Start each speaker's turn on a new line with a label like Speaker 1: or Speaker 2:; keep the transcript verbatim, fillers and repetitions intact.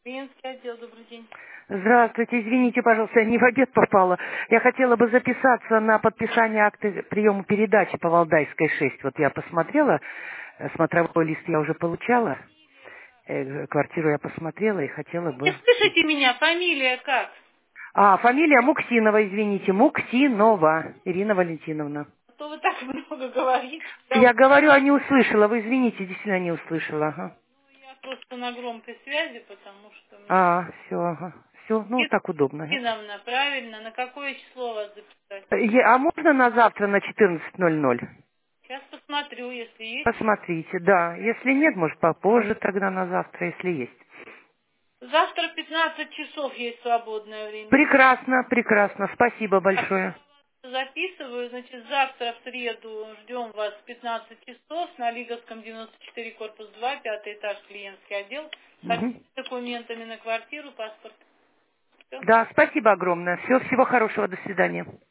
Speaker 1: Клиентский отдел, добрый день.
Speaker 2: Здравствуйте, извините, пожалуйста, я не в обед попала. Я хотела бы записаться на подписание акта приема передачи по Валдайской шесть. Вот я посмотрела, э, смотровой лист я уже получала, э, квартиру я посмотрела и хотела
Speaker 1: Не
Speaker 2: бы...
Speaker 1: слышите меня? Фамилия как?
Speaker 2: А, фамилия Муксинова, извините, Муксинова Ирина Валентиновна.
Speaker 1: А то вы так много говорите. Я,
Speaker 2: Я говорю, а не услышала, вы извините, действительно не услышала. Ага.
Speaker 1: я просто на громкой связи, потому что мне...
Speaker 2: А, все, ага. Все, ну так удобно.
Speaker 1: Кристиновна, правильно. На какое число вас записать?
Speaker 2: Э, е- А можно на завтра на четырнадцать ноль ноль?
Speaker 1: Сейчас посмотрю, если есть.
Speaker 2: Посмотрите, да. Если нет, может попозже тогда на завтра, если есть.
Speaker 1: Завтра пятнадцать часов есть свободное время.
Speaker 2: Прекрасно, прекрасно. Спасибо большое.
Speaker 1: Записываю, значит, завтра в среду ждем вас в пятнадцать часов на Лиговском девяносто четыре, корпус два, пятый этаж, клиентский отдел, с
Speaker 2: Мгм.
Speaker 1: документами на квартиру, паспорт. Все.
Speaker 2: Да, спасибо огромное. Всего, всего хорошего. До свидания.